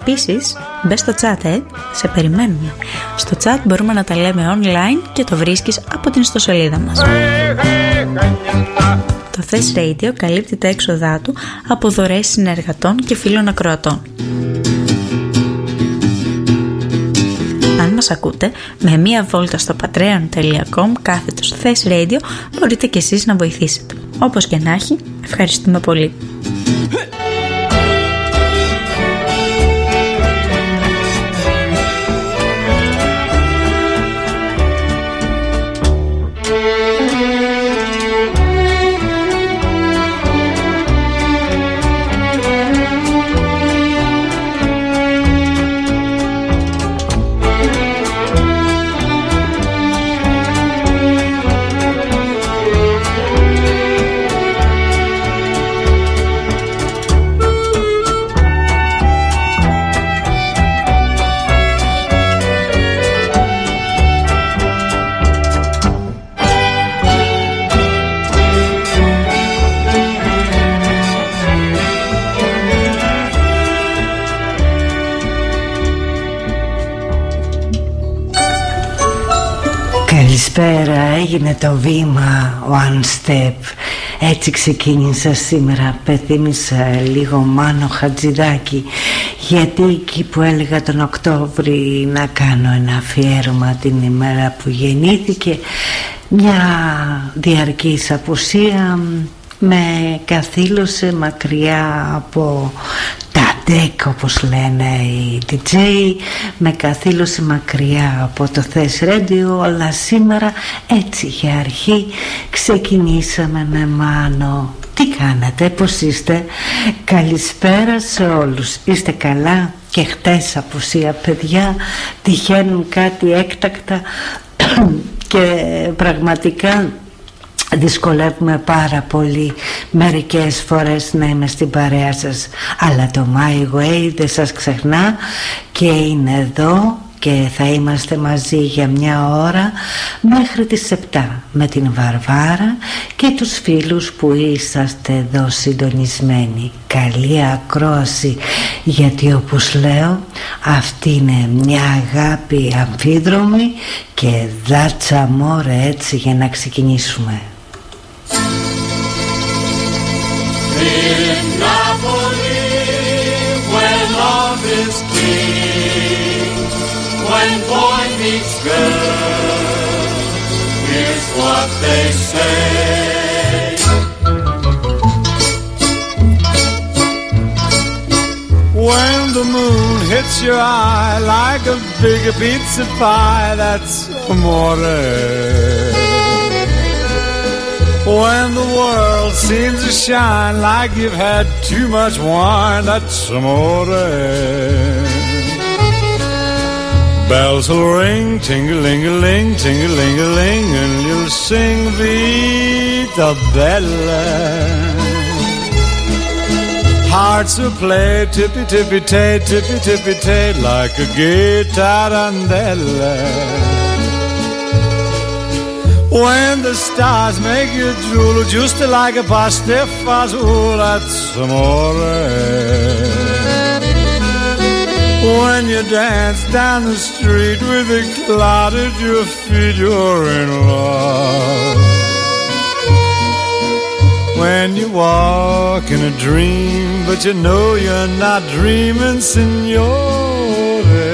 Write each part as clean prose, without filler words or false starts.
Επίσης, μπες στο chat, σε περιμένουμε. Στο chat μπορούμε να τα λέμε online και το βρίσκεις από την ιστοσελίδα μας. Το Thess Radio καλύπτει τα έξοδά του από δωρεές συνεργατών και φίλων ακροατών. Αν μας ακούτε, με μία βόλτα στο patreon.com/Thess Radio μπορείτε κι εσείς να βοηθήσετε. Όπως και να έχει, ευχαριστούμε πολύ. Καλησπέρα, έγινε το βήμα One Step. Έτσι ξεκίνησα σήμερα. Πεθύμισα λίγο Μάνο Χατζηδάκη, γιατί εκεί που έλεγα τον Οκτώβρη να κάνω ένα αφιέρωμα την ημέρα που γεννήθηκε, μια διαρκής απουσία με καθήλωσε μακριά από τα ντεκ, όπως λένε οι DJ, με καθήλωσε μακριά από το Thess Radio, αλλά σήμερα έτσι για αρχή ξεκινήσαμε με Μάνο. Τι κάνετε, πώς είστε? Καλησπέρα σε όλους. Είστε καλά? Και χτες απουσία, παιδιά, τυχαίνουν κάτι έκτακτα και πραγματικά δυσκολεύουμε πάρα πολύ μερικές φορές να είμαι στην παρέα σας, αλλά το My Way δεν σας ξεχνά και είναι εδώ και θα είμαστε μαζί για μια ώρα μέχρι τις 7 με την Βαρβάρα και τους φίλους που είσαστε εδώ συντονισμένοι. Καλή ακρόαση, γιατί όπως λέω αυτή είναι μια αγάπη αμφίδρομη και δάτσα μόρε, έτσι για να ξεκινήσουμε. In Napoli, where love is king, when boy meets girl, here's what they say. When the moon hits your eye like a big pizza pie, that's amore. When the world seems to shine like you've had too much wine, that's amore. Bells will ring, ting-a-ling-a-ling, ting-a-ling-a-ling, and you'll sing Vita Bella. Hearts will play tippy-tippy-tay, tippy-tippy-tay, like a gay tarantella. When the stars make you drool, just like a pasta fazool, that's amore. When you dance down the street with a cloud at your feet, you're in love. When you walk in a dream, but you know you're not dreaming, signore.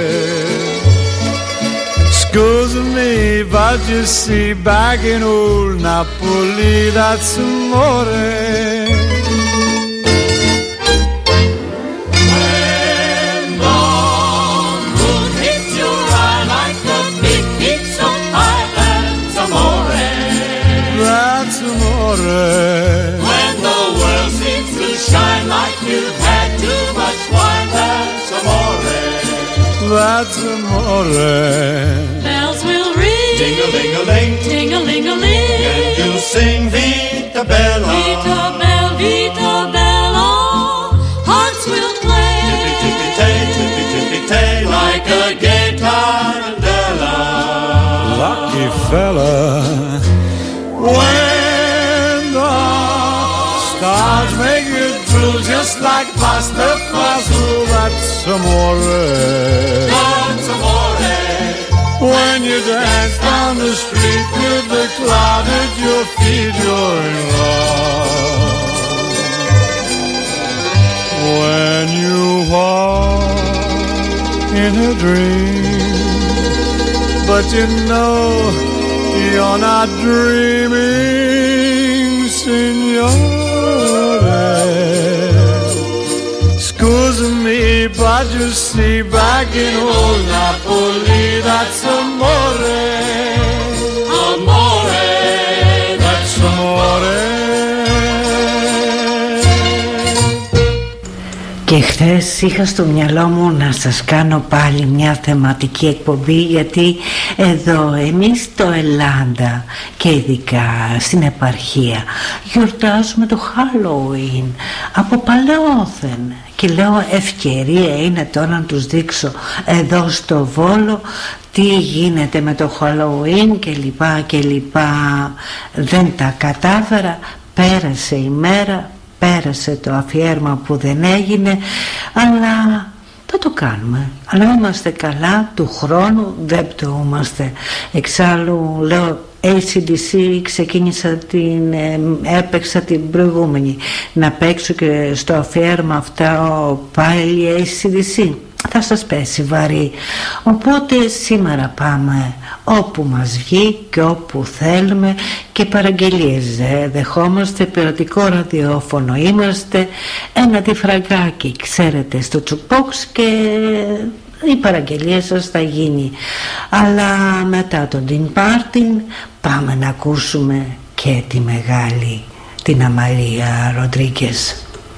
Excuse me, but you see, back in old Napoli, that's amore. When the moon hits your eye like a big pizza pie, that's amore. That's amore. When the world seems to shine like you've had too much wine, that's amore. That's amore. Bells will ring, Ting-a-ling-a-ling, ting-a-ling-a-ling, and you'll sing Vita Bella. Vita Bella, Vita Bella. Hearts will play, Tippy-tippy-tay, tippy-tippy-tay, like a gay tarantella. Lucky fella. When the stars make you drool just like pasta fry, dazzle, that's amore. That's amore. When you dance down the street with the cloud at your feet, you're in love. When you walk in a dream, but you know you're not dreaming, signore. Scusa me, but you see, back in old Napoli, that's amore. Amore. That's amore. Και χθες είχα στο μυαλό μου να σας κάνω πάλι μια θεματική εκπομπή, γιατί εδώ εμείς στο Ελλάδα και ειδικά στην επαρχία γιορτάζουμε το Halloween από παλαιόθεν. Και λέω ευκαιρία είναι τώρα να τους δείξω εδώ στο Βόλο τι γίνεται με το Halloween και λοιπά και λοιπά. Δεν τα κατάφερα, πέρασε η μέρα, πέρασε το αφιέρωμα που δεν έγινε, αλλά θα το κάνουμε. Αλλά είμαστε καλά, του χρόνου δεν πτωούμαστε. Εξάλλου λέω AC/DC ξεκίνησα έπαιξα την προηγούμενη, να παίξω και στο αφιέρωμα αυτά πάλι AC/DC, θα σας πέσει βαρύ. Οπότε σήμερα πάμε όπου μας βγει και όπου θέλουμε, και παραγγελίες δεχόμαστε, πειρατικό ραδιόφωνο είμαστε, ένα τυφραγκάκι ξέρετε στο τσουκπόξ και η παραγγελία σας θα γίνει. Αλλά μετά τον Dean Martin πάμε να ακούσουμε και τη μεγάλη, την Αμαρία Ροντρίγκες.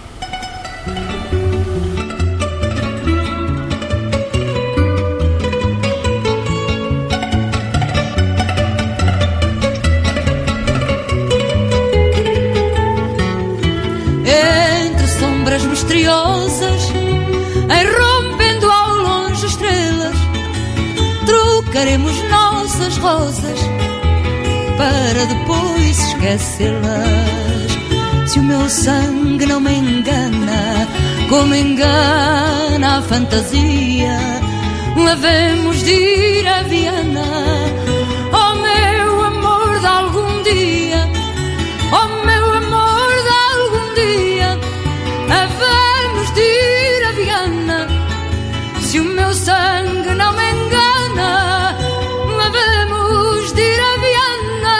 Entre sombras misteriosas, rompendo ao longe estrelas, trocaremos nossas rosas para depois esquecê-las. Se o meu sangue não me engana, como engana a fantasia, lavemos de ir a Viana, oh meu amor de algum dia, oh meu amor de algum dia, havemos de ir a Viana. Se o meu sangue não me engana, havemos de ir a Viana.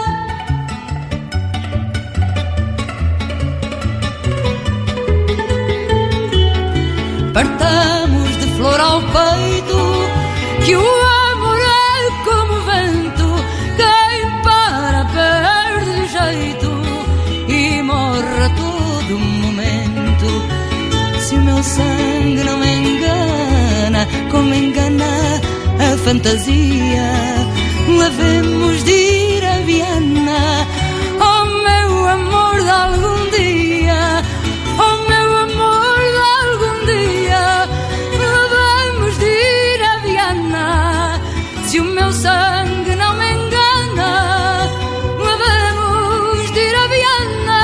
Partamos de flor ao peito, que o amor é como o vento, quem para perde o jeito e morre a todo momento. Se o meu sangue não me engana, como engana a fantasia, lavemos de ir a Viana, oh meu amor de algum dia, oh meu amor de algum dia, lavemos de ir a Viana. Se o meu sangue não me engana, lavemos de ir a Viana.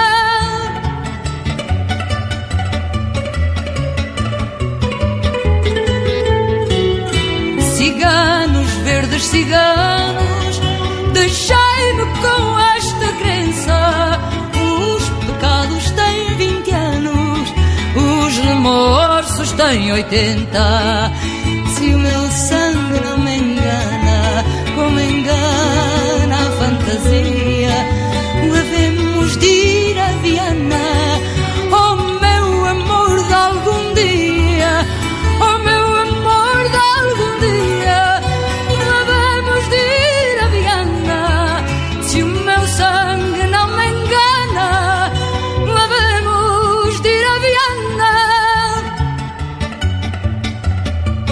Ciganos, verdes ciganos, deixai-me com esta crença: os pecados têm 20 anos, os remorsos têm 80. Se o meu sangue não me engana, como engana a fantasia, lavemos de ir a Viana, oh meu amor de algum dia, oh meu amor de algum dia, lavemos de ir a Viana. Se o meu sangue não me engana, lavemos de ir a Viana.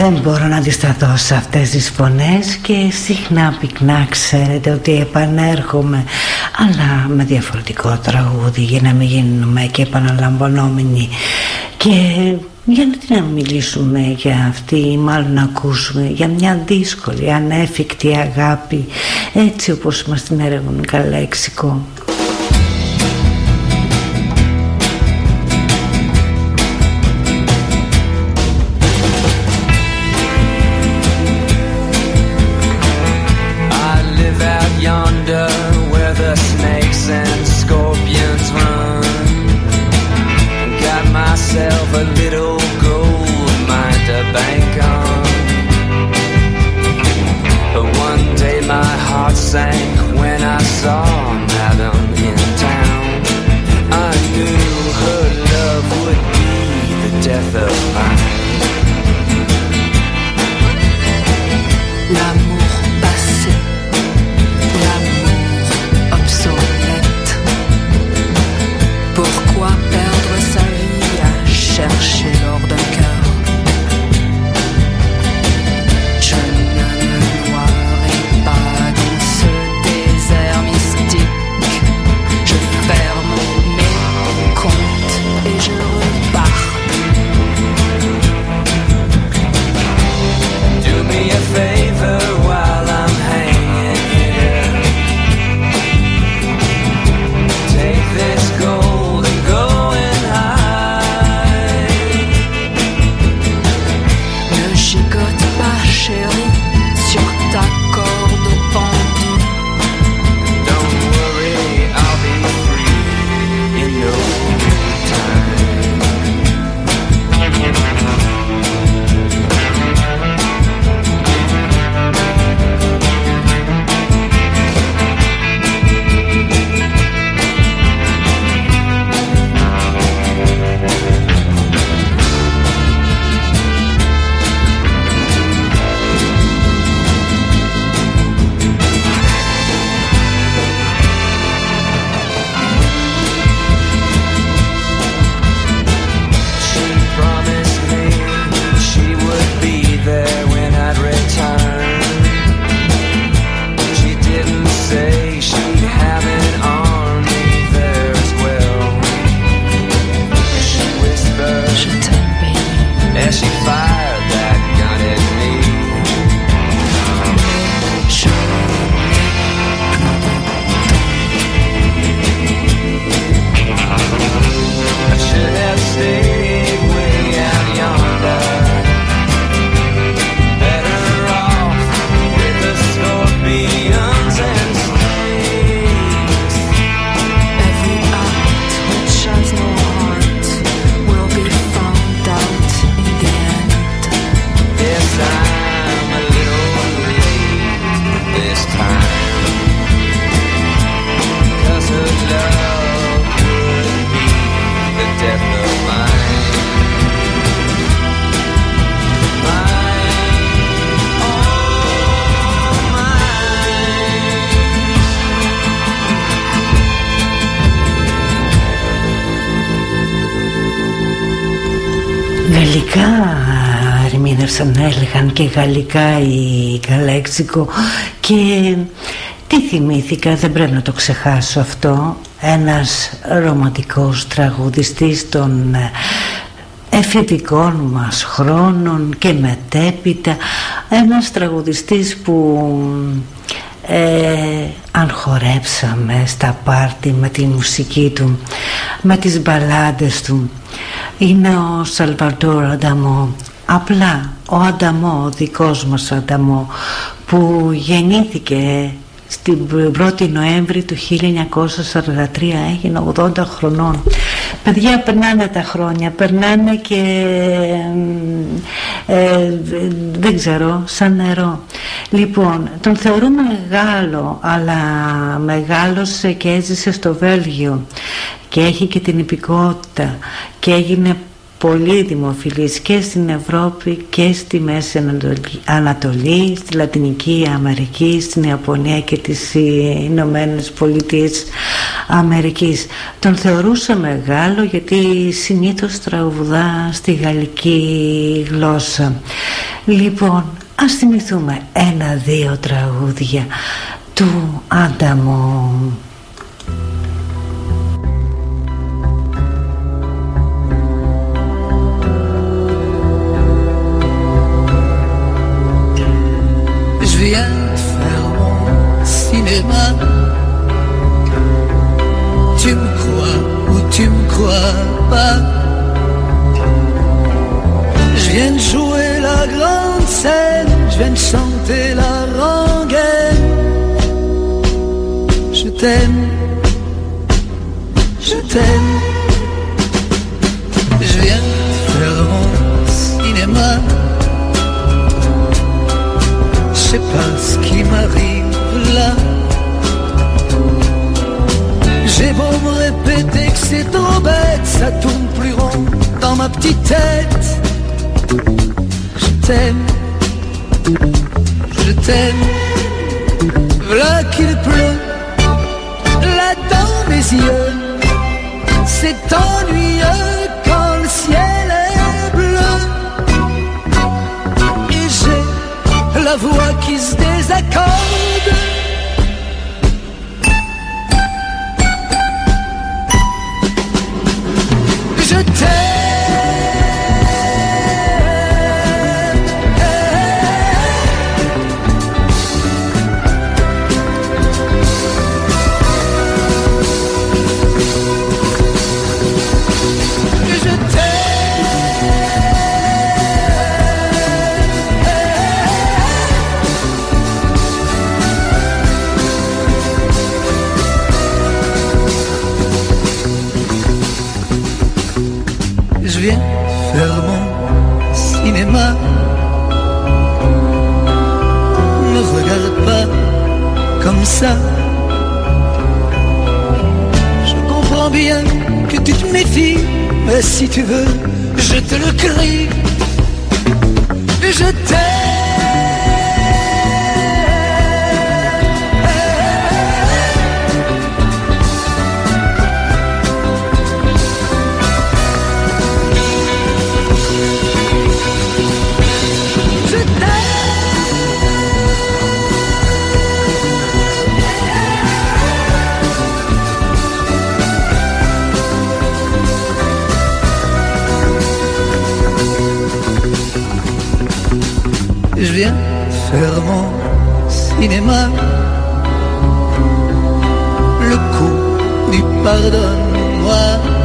Δεν μπορώ να αντισταθώ σε αυτές τις φωνές και συχνά πυκνά ξέρετε ότι επανέρχομαι, αλλά με διαφορετικό τραγούδι για να μην γίνουμε και επαναλαμβανόμενοι. Και γιατί να μιλήσουμε για αυτή, μάλλον να ακούσουμε για μια δύσκολη, ανέφικτη αγάπη, έτσι όπως μας την έρευνουν Καλέξικο. A little gold mine to bank on. But one day my heart sank when I saw Madam in town. I knew her love would be the death of mine. L'amour passé, l'amour obsolète. Pourquoi perdre sa vie à chercher l'or d'un cœur? Je ne me noierai pas dans ce désert mystique. Je ferme mes comptes et je repars. Do me a favor while I'm hanging here. Take this gold and go and hide. Ne gigote pas, chérie, sur ta corde pendue. Don't worry, I'll be free in no time. She promised me she would be there when I'd return. She didn't say she'd have an army there as well. She whispered Je t'aime, baby. as she fired that gun at me. Je I should have stayed way out yonder. Better off with the scorpions and snakes. Every act which has no heart will be found out in the end. Yes, I'm a little late this time. 'Cause her love could be the death of mine. Mine, oh mine. Γαλλικά ερμήνευσαν, έλεγαν και γαλλικά η Καλέξικο. Και τι θυμήθηκα, δεν πρέπει να το ξεχάσω αυτό, ένας ρομαντικός τραγουδιστής των εφηβικών μας χρόνων και μετέπειτα, ένας τραγουδιστής που αν χορέψαμε στα πάρτι με τη μουσική του, με τις μπαλάντες του, είναι ο Σαλβαντόρ Ανταμό. Απλά ο Ανταμό, ο δικός μας Ανταμό, που γεννήθηκε στην 1η Νοέμβρη του 1943, έγινε 80 χρονών. Παιδιά, περνάνε τα χρόνια, περνάνε και δεν ξέρω, σαν νερό. Λοιπόν, τον θεωρούμε μεγάλο, αλλά μεγάλωσε και έζησε στο Βέλγιο και έχει και την υπηκότητα και έγινε πολύ δημοφιλής και στην Ευρώπη και στη Μέση Ανατολή, στη Λατινική Αμερική, στην Ιαπωνία και τις Ηνωμένες Πολιτείες Αμερικής. Τον θεωρούσα μεγάλο γιατί συνήθως τραγουδά στη γαλλική γλώσσα. Λοιπόν, ας θυμηθούμε 1-2 τραγούδια του Άνταμο. Je viens de faire mon cinéma. Tu me crois ou tu me crois pas. Je viens de jouer la grande scène, je viens de chanter la rengaine. Je t'aime, je t'aime. Je viens de faire mon cinéma. Je sais pas ce qui m'arrive là. J'ai beau me répéter que c'est trop bête, ça tourne plus rond dans ma petite tête. Je t'aime, je t'aime. Voilà qu'il pleut là dans mes yeux. C'est ennuyeux quand le ciel est bleu. Et j'ai la voix qui se désaccorde. Je t'aime. Je viens faire mon cinéma. Ne regarde pas comme ça. Je comprends bien que tu te méfies, mais si tu veux, je te le crie. Je t'aime. Je viens faire mon cinéma. Le coup du pardonne-moi.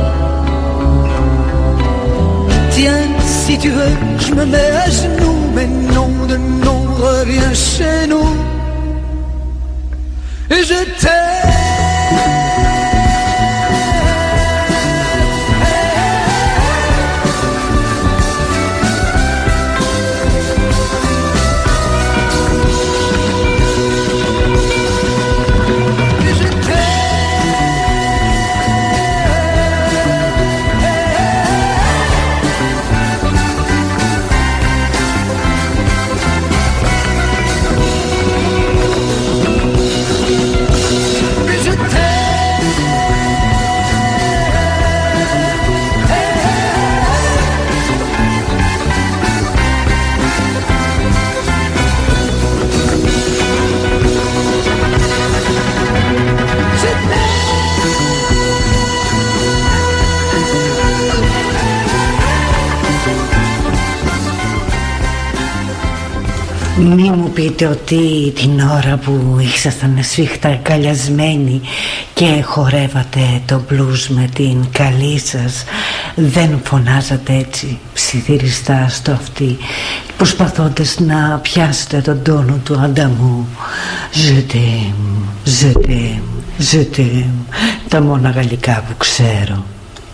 Tiens, si tu veux, je me mets à genoux. Mais non de non, reviens chez nous. Et je t'aime. Μη μου πείτε ότι την ώρα που ήσασταν σφίχτα αγκαλιασμένοι και χορεύατε το blues με την καλή σας, δεν φωνάζατε έτσι ψιθυριστά στο αυτί, προσπαθώντας να πιάσετε τον τόνο του Ανταμού. Je t'aime, je t'aime, je t'aime, τα μόνα γαλλικά που ξέρω.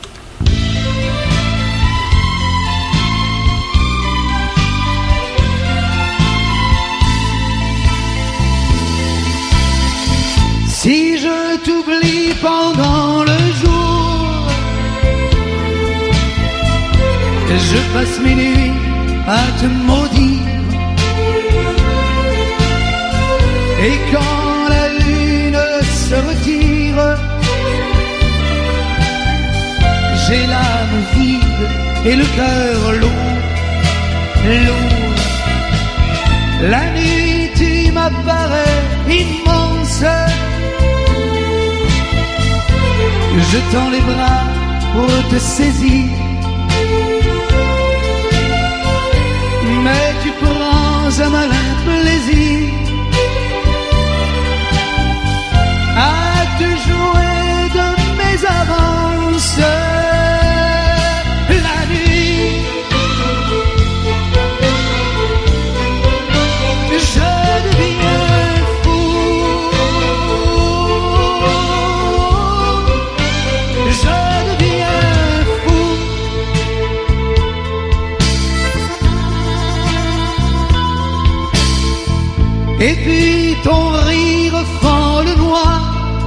Si je t'oublie pendant le jour, Je passe mes nuits à te maudire. Et quand la lune se retire, j'ai l'âme vide et le cœur lourd, lourd. La nuit tu m'apparais immense. Je tends les bras pour te saisir, mais tu prends un malin plaisir à te jouer de mes avances. La nuit, je deviens fou. Je deviens fou. Et puis ton rire fend le noir.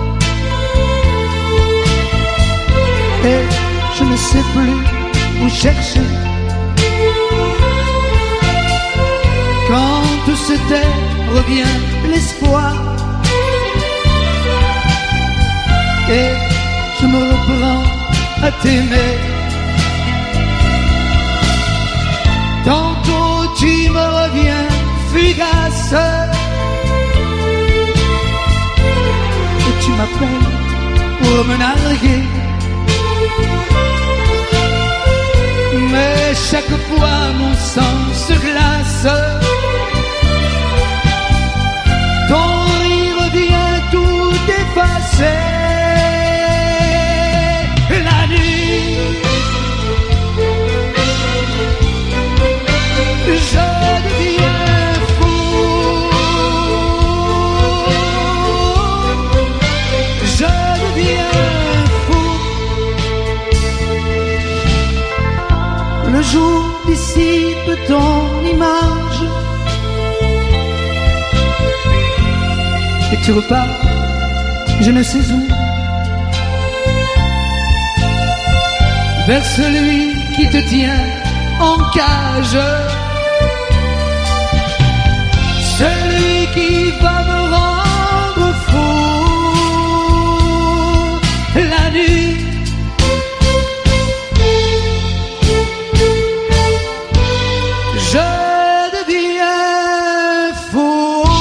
Et je ne sais plus où chercher. Quand tout se tait, revient l'espoir. Et je me reprends à t'aimer. Tantôt tu me reviens fugace. Et tu m'appelles pour me narguer. Mais chaque fois mon sang se glace. Ton rire vient tout effacer. La nuit, je deviens fou. Je deviens fou. Le jour dissipe ton image et tu repars, je ne sais où, vers celui qui te tient en cage, celui qui va me rendre fou. La nuit, je deviens fou.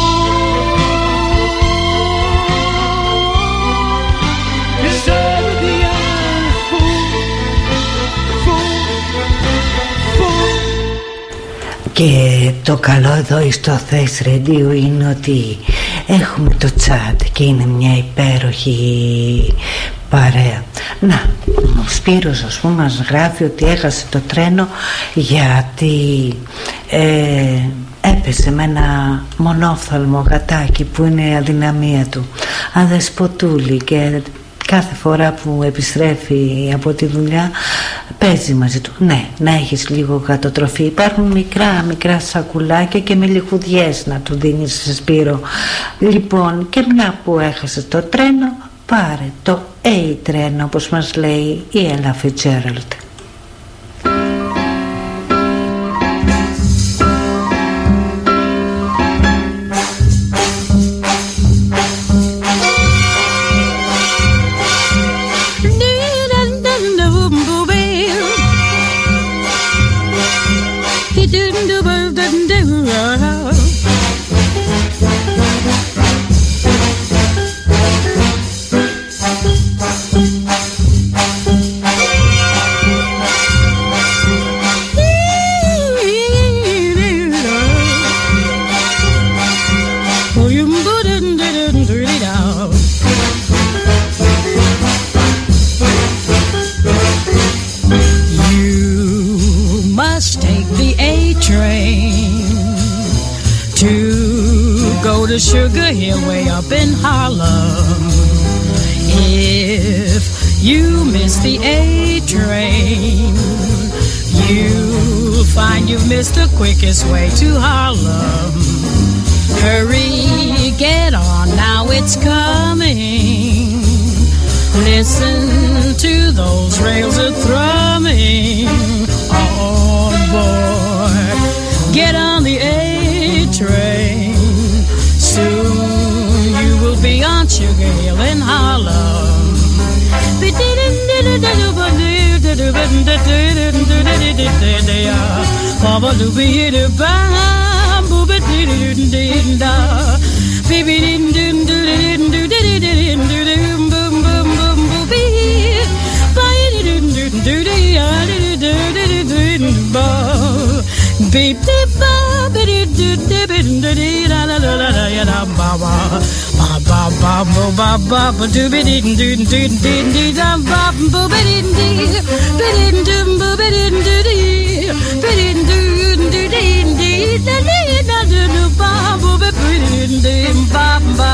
Je deviens fou, fou, fou. Και το καλό εδώ στο Face Radio είναι ότι έχουμε το chat και είναι μια υπέροχη παρέα. Να, ο Σπύρος ας πούμε μας γράφει ότι έχασε το τρένο γιατί έπεσε με ένα μονόφθαλμο γατάκι που είναι η αδυναμία του, αδεσποτούλη, και κάθε φορά που επιστρέφει από τη δουλειά παίζει μαζί του. Ναι, να έχεις λίγο γατοτροφή. Υπάρχουν μικρά σακουλάκια και με λιχουδιές να του δίνεις, Σπύρο. Λοιπόν, και μια που έχασε το τρένο, πάρε το A-τρένο, όπως μας λέει η Ella Fitzgerald. To Sugar Hill way up in Harlem. If you miss the A train, you'll find you've missed the quickest way to Harlem. Hurry, get on, now it's coming. Listen to those rails a thrumming. Oh, Sugar Hill in Harlem. Beep beep ba ba dee dee dee dee dee la la la la la ya da ba ba ba ba ba ba ba ba ba doo be dee dee dee dee dee da ba ba ba dee dee be dee dee ba ba dee dee dee be dee dee dee dee dee da dee da doo ba ba ba dee dee ba ba.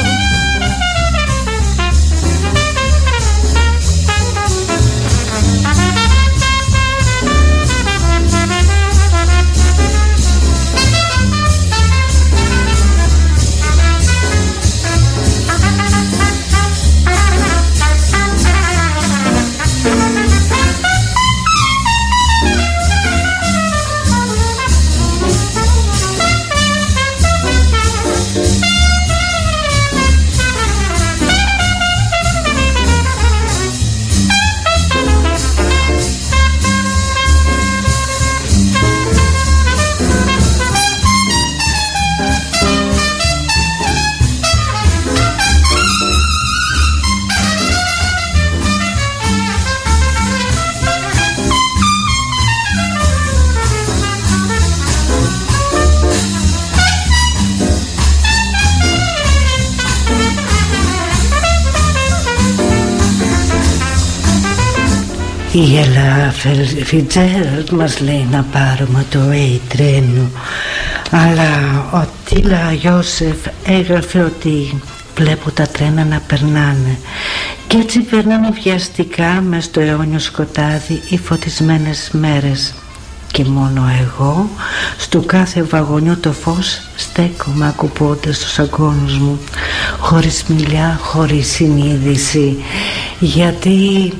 Η Ella Fitzgerald μας λέει να πάρουμε το τρένο, αλλά ο Τίλα Ιώσεφ έγραφε ότι βλέπω τα τρένα να περνάνε και έτσι περνάνε βιαστικά μες στο αιώνιο σκοτάδι οι φωτισμένες μέρες και μόνο εγώ στο κάθε βαγονιό το φως στέκομαι ακουμπώντας τους αγκώνους μου, χωρίς μιλιά, χωρίς συνείδηση, γιατί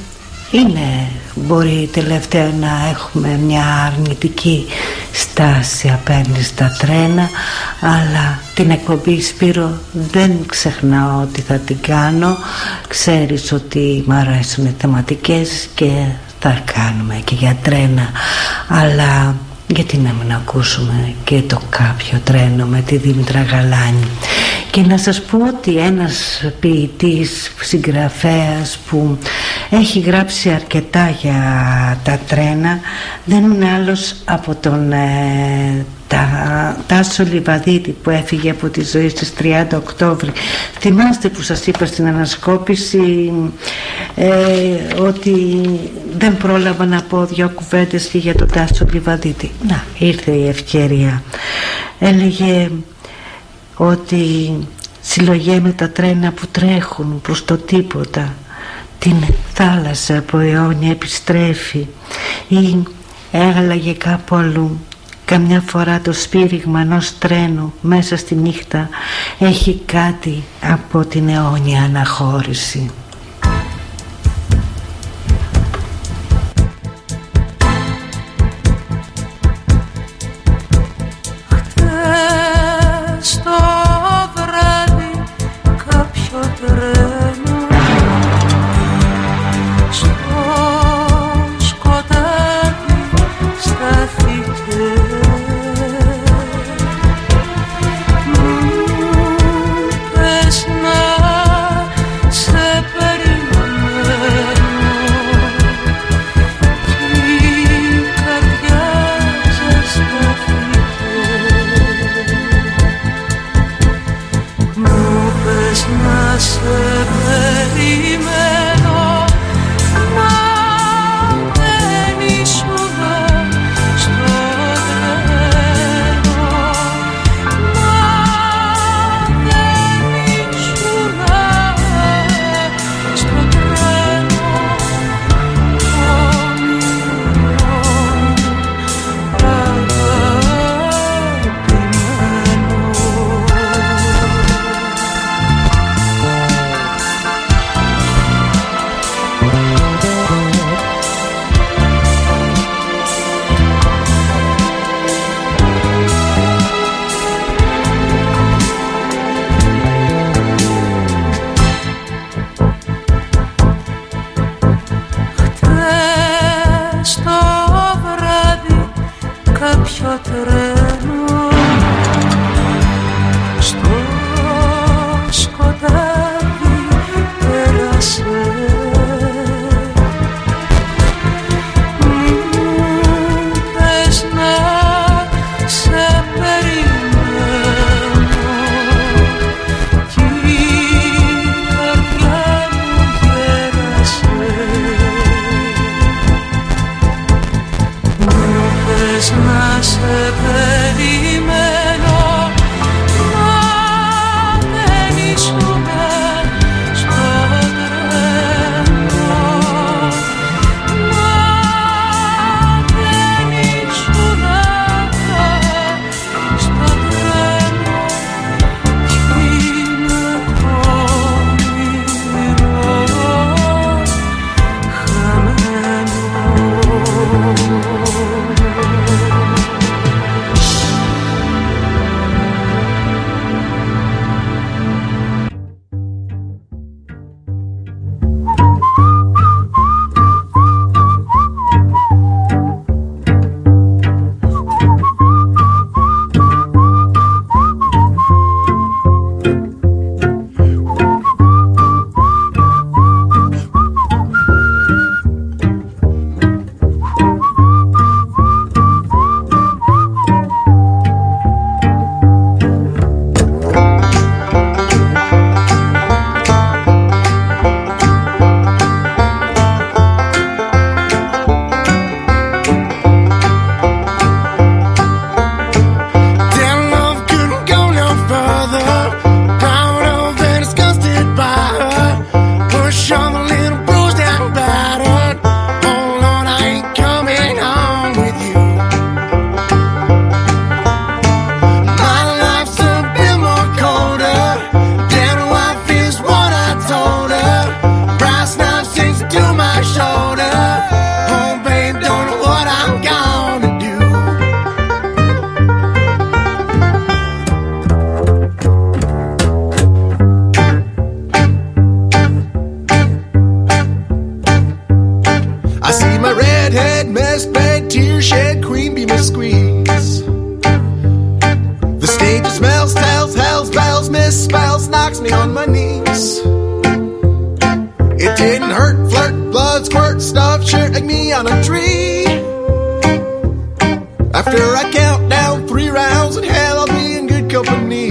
μπορεί τελευταία να έχουμε μια αρνητική στάση απέναντι στα τρένα, αλλά την εκπομπή Σπύρο δεν ξεχνάω ότι θα την κάνω. Ξέρεις ότι μ' αρέσουν οι θεματικές και θα κάνουμε και για τρένα, αλλά γιατί να μην ακούσουμε και το κάποιο τρένο με τη Δήμητρα Γαλάνη. Και να σας πω ότι ένας ποιητής, συγγραφέας που έχει γράψει αρκετά για τα τρένα δεν είναι άλλος από τον Τάσο Λιβαδίτη, που έφυγε από τη ζωή στις 30 Οκτώβρη. Θυμάστε που σας είπα στην ανασκόπηση ότι δεν πρόλαβα να πω δυο κουβέντες και για τον Τάσο Λιβαδίτη. Να, ήρθε η ευκαιρία. Έλεγε ότι συλλογέμαι τα τρένα που τρέχουν προς το τίποτα, την θάλασσα που αιώνια επιστρέφει, ή έγλαγε κάπου αλλού. Καμιά φορά το σπήριγμα ενός τρένου μέσα στη νύχτα έχει κάτι από την αιώνια αναχώρηση. misspells, knocks me on my knees. It didn't hurt, flirt, blood, squirt, stuff, shirt like me on a tree. After I count down 3 rounds, in hell I'll be in good company.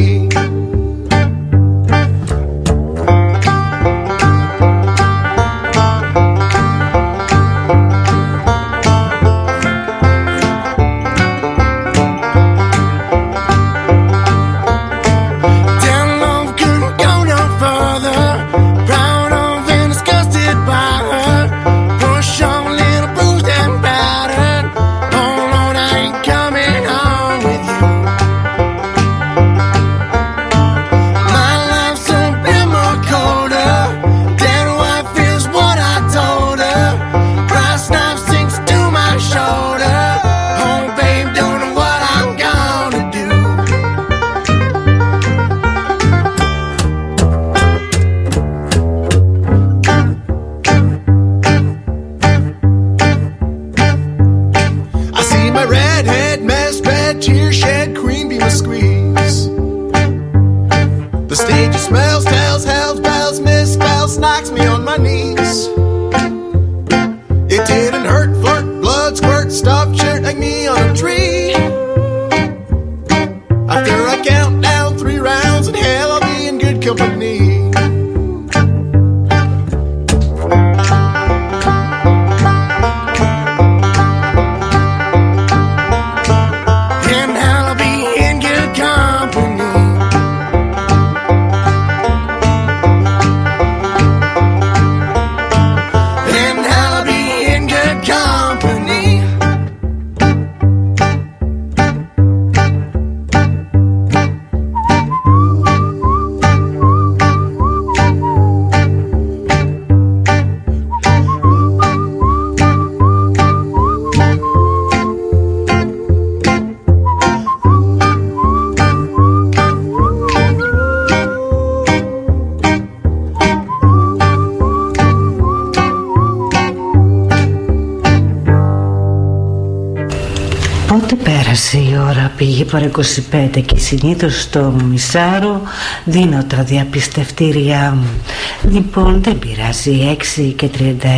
Πήγε παρά 25 και συνήθως στο μισάρο δίνω τα διαπιστευτήριά μου. Λοιπόν, δεν πειράζει. 6 και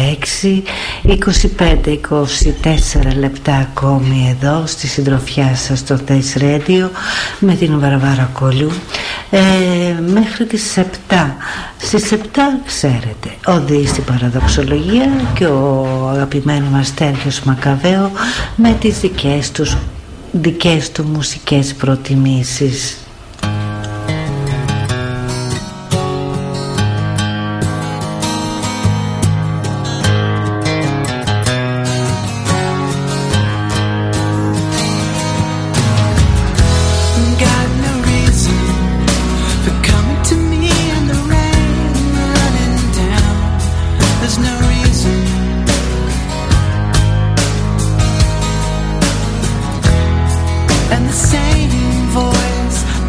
36, 25-24 λεπτά ακόμη εδώ στη συντροφιά σας στο Face Radio με την Βαρβάρα Κόλλου μέχρι τις 7. Στις 7 ξέρετε, οδεί στην παραδοξολογία και ο αγαπημένος μας Στέργιος Μακαβαίο με τις δικές του μουσικές προτιμήσεις. And the same voice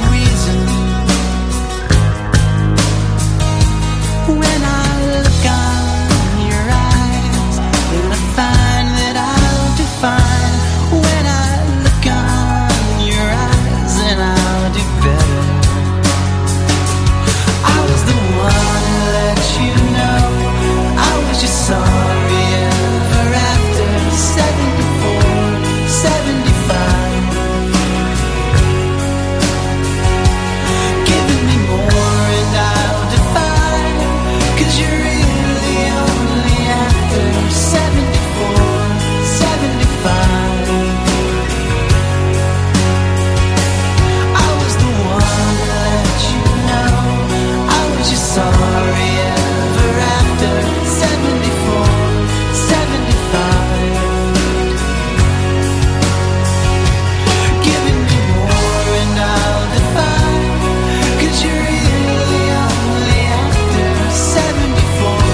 reason. When I look on your eyes, will I find that I'll define? When I look on your eyes, then I'll do better. I was the one who let you know I was just sorry ever after 74, 75. Giving me more and I'll define, 'cause you're really only after 74, 75. I was the one to let you know I was just sorry ever after 74, 75. Giving me more and I'll define, 'cause you're really only after 74,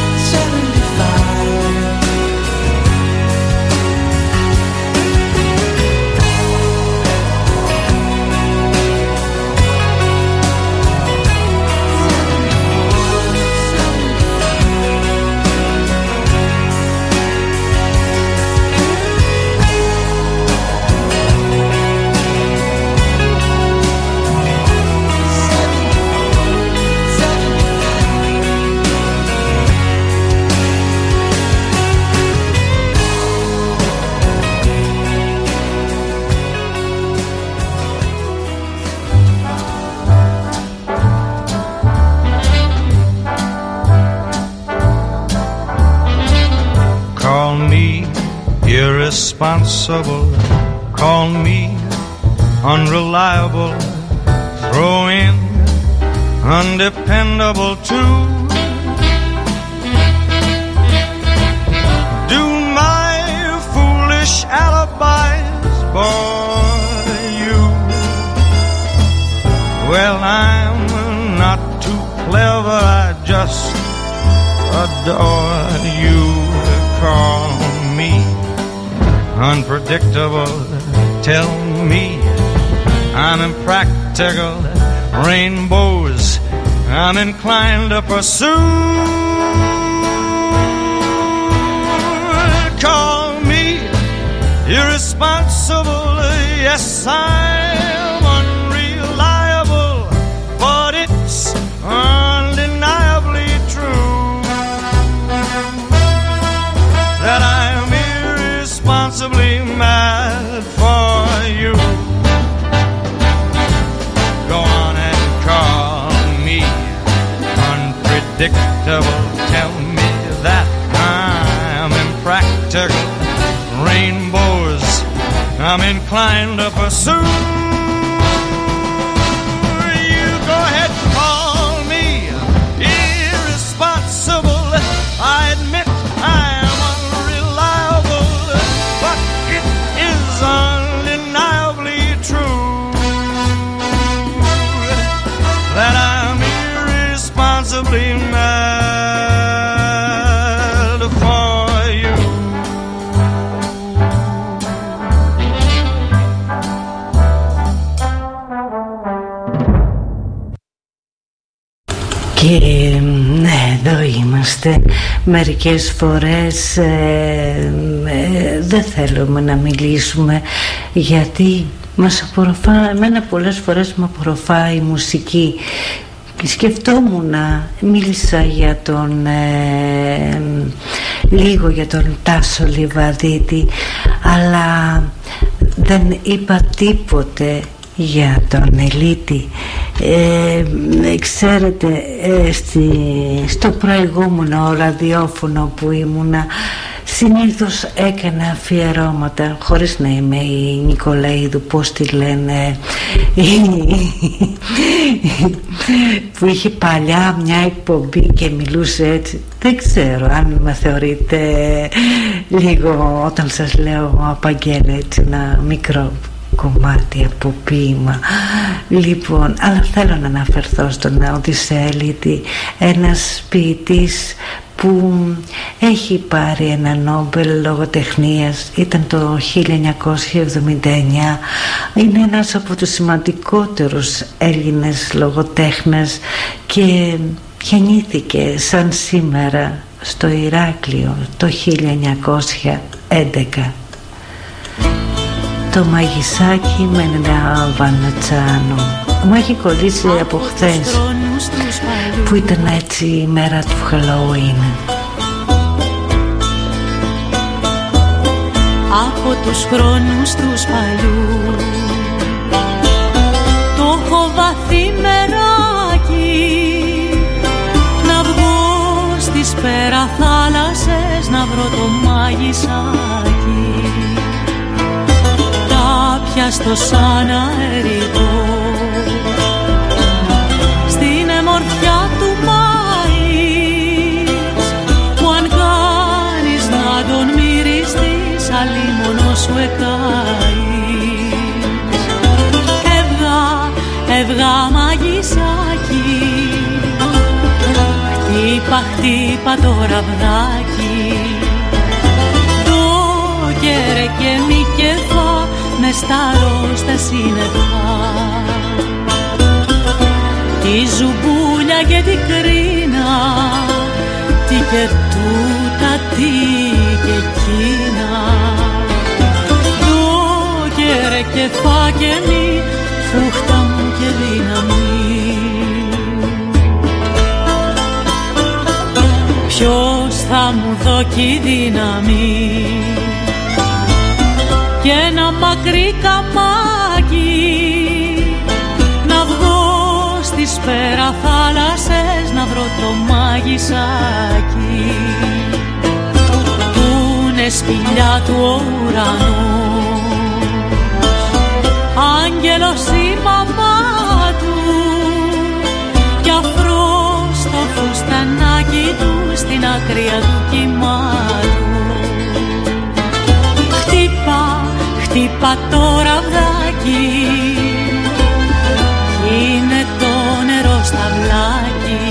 75. Call me irresponsible, call me unreliable, throw in undependable too. Do my foolish alibis bore you? Well, I'm not too clever, I just adore you. Call me unpredictable, tell me I'm impractical, rainbows I'm inclined to pursue. Call me irresponsible, yes, I'm unreliable, but it's undeniably true that I'm irresponsibly mad for you. Go on and call me unpredictable, tell me that I'm impractical, rainbows I'm inclined to pursue. You go ahead, call me irresponsible, I admit I'm unreliable, but it is undeniably true that I'm irresponsibly mad for you. Και ναι, εδώ είμαστε. Μερικές φορές δεν θέλουμε να μιλήσουμε, γιατί μας απορροφά, εμένα πολλές φορές με απορροφάει η μουσική. Σκεφτόμουν, μίλησα για τον λίγο για τον Τάσο Λιβαδίτη, αλλά δεν είπα τίποτε για τον Ελίτη. Ξέρετε, στο προηγούμενο ραδιόφωνο που ήμουνα, συνήθως έκανα αφιερώματα, χωρίς να είμαι η Νικολαίδου, πώς τη λένε, που είχε παλιά μια εκπομπή και μιλούσε έτσι. Δεν ξέρω αν με θεωρείτε λίγο, όταν σας λέω απαγγέλω έτσι ένα μικρό κομμάτι από ποίημα. Λοιπόν, αλλά θέλω να αναφερθώ στον Οδυσσέα Ελίτη, ένας ποιητής που έχει πάρει ένα Νόμπελ λογοτεχνίας, ήταν το 1979. Είναι ένας από τους σημαντικότερους Έλληνες λογοτέχνες και γεννήθηκε σαν σήμερα στο Ηράκλειο το 1911. Το Μαγισάκι με ένα Βανατσάνο μου έχει κολλήσει από χθες που ήταν έτσι η μέρα του Halloween. Από τους χρόνους τους παλιούς το έχω βαθύ μεράκι να βγω στις πέρα θάλασσες να βρω το μάγισσάκι πιάστο σαν αερικό στην εμορφιά του Μάης που αν κάνεις να τον μυριστείς αλίμονο σου εκάεις. Έβγα μαγισσάκι, χτύπα χτύπα το ραβδάκι, το κέρε και μη κεφά μες στα ρόστα σύννεφα, τη ζουμπούλια και την κρίνα, τι και τούτα, τι και εκείνα, το κέρε και φά και μη, φούχτα μου και δύναμη. Ποιος θα μου δώκει δύναμη και ένα μακρύ καμάκι να βγω στις πέρα θάλασσες να βρω το μάγισσάκι που είναι σπηλιά του ουρανού, άγγελος η μαμά του κι αφρός το φουστανάκι του στην άκρια του κύματου. Χτύπα το ραβδάκι, είναι το νερό στα βλάκι,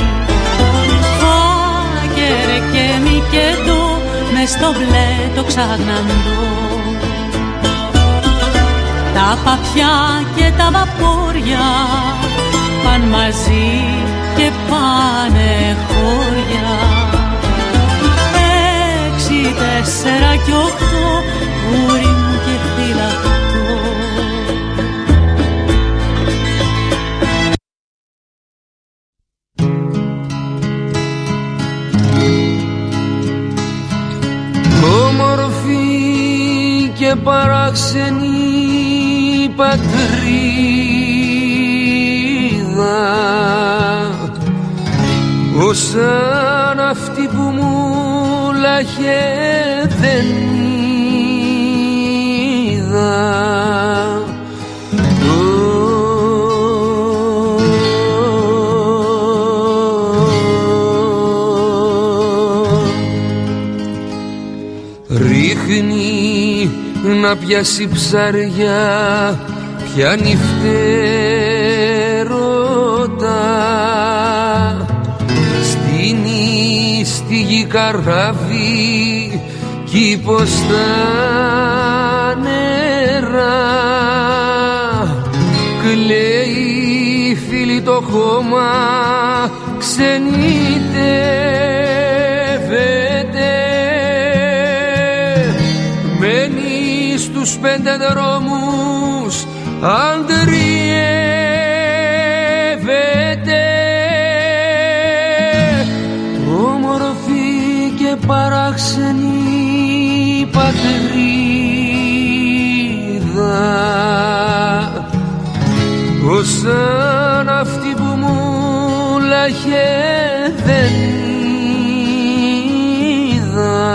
φάκερε και μη και το μες στο μπλε το ξαγναντό. Τα παπιά και τα βαπόρια παν μαζί και πάνε χώρια, 6, 4 και 8 γούρι μου και φυλακτό. Όμορφη και παράξενη πατρίδα, όσαν αυτή που μου λάχε δεν είδα. Ρίχνει να πιάσει ψάρια, πιάνει φτερότα, στείνει στη γη καράβι κι πως τα νερά κλαίει φίλη το χώμα, ξενιτεύεται, μένει στους 5 δρόμους, αντριεύεται. Όμορφη και παράξενη πατρίδα, όσαν αυτή που μου λάχε δεν είδα.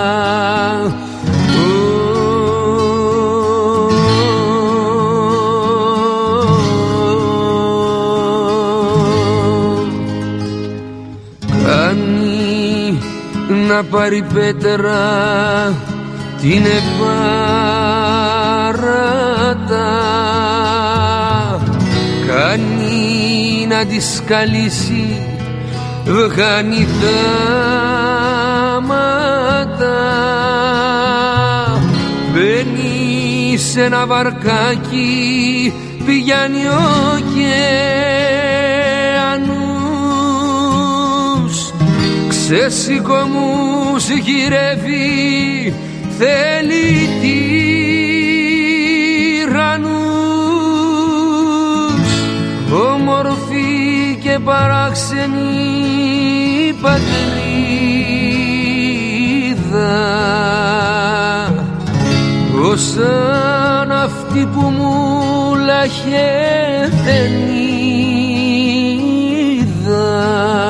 Να πάρει πέτρα την επάρατα, κάνει να τη σκαλίσει βγάνει θάματα, μπαίνει σε ένα βαρκάκι, πηγαίνει ωκεανούς, ξεσηκωμούς γυρεύει, θέλει τυραννούς, όμορφη και παράξενη πατρίδα, όσαν αυτή που μου λάχε δεν είδα.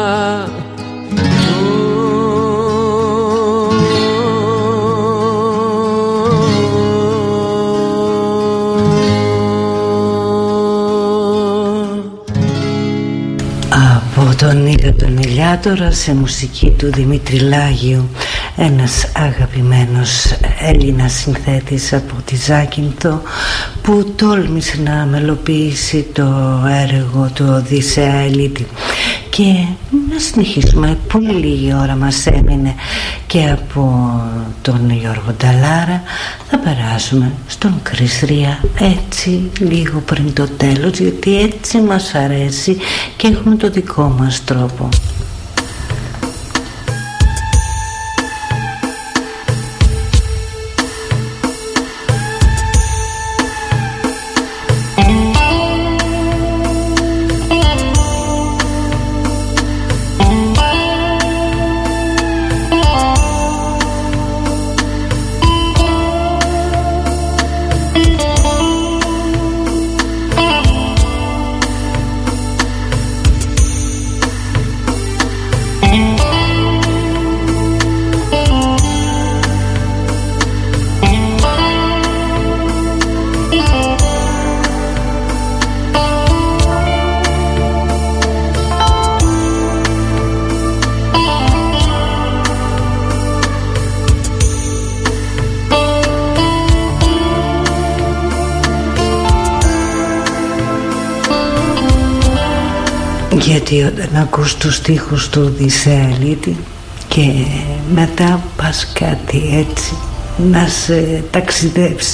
Τον Ήλιο τον Ηλιάτορα σε μουσική του Δημήτρη Λάγιου, ένας αγαπημένος Έλληνας συνθέτης από τη Ζάκυνθο που τόλμησε να μελοποιήσει το έργο του Οδύσσεα Ελίτη. Και να συνεχίσουμε, πολύ λίγη ώρα μας έμεινε, και από τον Γιώργο Νταλάρα θα περάσουμε στον Κρίς Ρία, έτσι λίγο πριν το τέλος, γιατί έτσι μας αρέσει και έχουμε το δικό μας τρόπο. Γιατί όταν ακούς τους στίχους του Οδυσσέα Ελίτη και μετά πας κάτι έτσι να σε ταξιδέψει.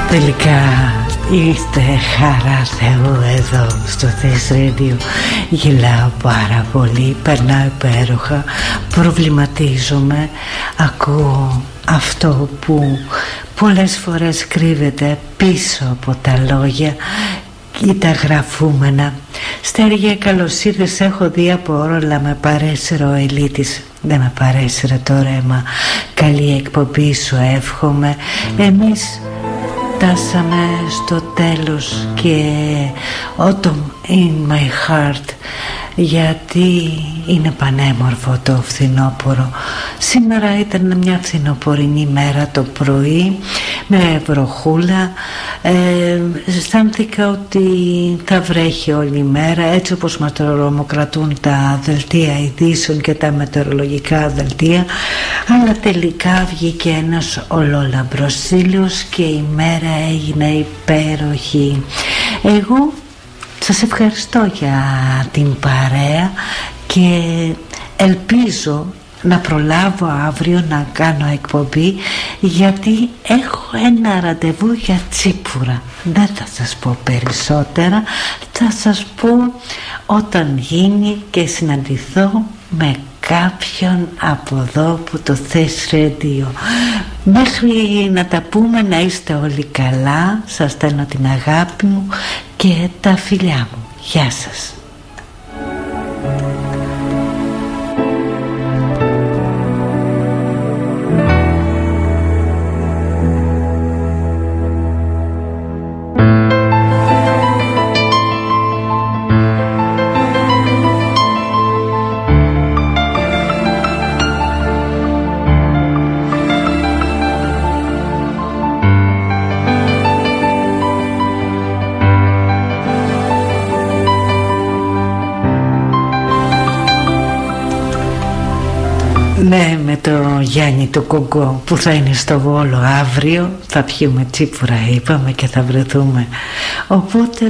Τελικά είστε χαρά Θεού εδώ στο This Radio. Γελάω πάρα πολύ, περνάω υπέροχα, προβληματίζομαι, ακούω αυτό που πολλές φορές κρύβεται πίσω από τα λόγια ή τα γραφούμενα. Στέργια, καλώς ήρθες, έχω δει από όλα, με παρέσυρε ο Ελίτης. Δεν με παρέσυρε το ρέμα. Καλή εκπομπή σου εύχομαι. Εμείς φτάσαμε στο τέλος και Autumn in my heart, γιατί είναι πανέμορφο το φθινόπωρο. Σήμερα ήταν μια φθινοπορεινή μέρα το πρωί με βροχούλα. Αισθάνθηκα ότι θα βρέχει όλη η μέρα, έτσι όπως μας τρομοκρατούν τα δελτία ειδήσεων και τα μετεωρολογικά δελτία, αλλά τελικά βγήκε ένας ολόλαμπρος ήλιος και η μέρα έγινε υπέροχη. Εγώ σας ευχαριστώ για την παρέα και ελπίζω να προλάβω αύριο να κάνω εκπομπή, γιατί έχω ένα ραντεβού για τσίπουρα. Δεν θα σας πω περισσότερα, θα σας πω όταν γίνει και συναντηθώ με κάποιον από εδώ που το θες Radio. Μέχρι να τα πούμε, να είστε όλοι καλά. Σας στέλνω την αγάπη μου και τα φιλιά μου. Γεια σας. Ναι, με το Γιάννη το Κογκό που θα είναι στο Βόλο αύριο. Θα πιούμε τσίπουρα είπαμε και θα βρεθούμε. Οπότε